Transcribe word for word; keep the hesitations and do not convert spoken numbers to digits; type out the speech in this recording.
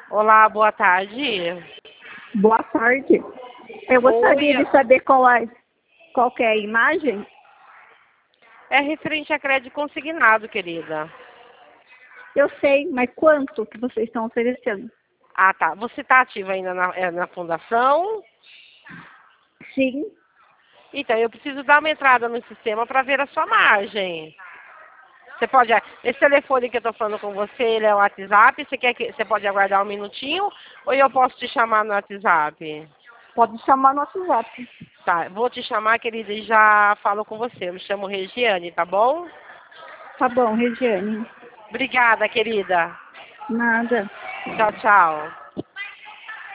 Olá, boa tarde. Boa tarde. Eu gostaria Oi. de saber qual é, qual que é a imagem. É referente a crédito consignado, querida. Eu sei, mas quanto que vocês estão oferecendo? Ah, tá. Você está ativa ainda na, é, na fundação? Sim, Então, eu preciso dar uma entrada no sistema para ver a sua margem. Você pode... Esse telefone que eu estou falando com você, ele é o WhatsApp? Você, quer que, você pode aguardar um minutinho? Ou eu posso te chamar no WhatsApp? pode chamar no WhatsApp. Tá, vou te chamar, querida, e já falo com você. Eu me chamo Regiane, tá bom? Tá bom, Regiane. Obrigada, querida. Nada. Tchau, tchau.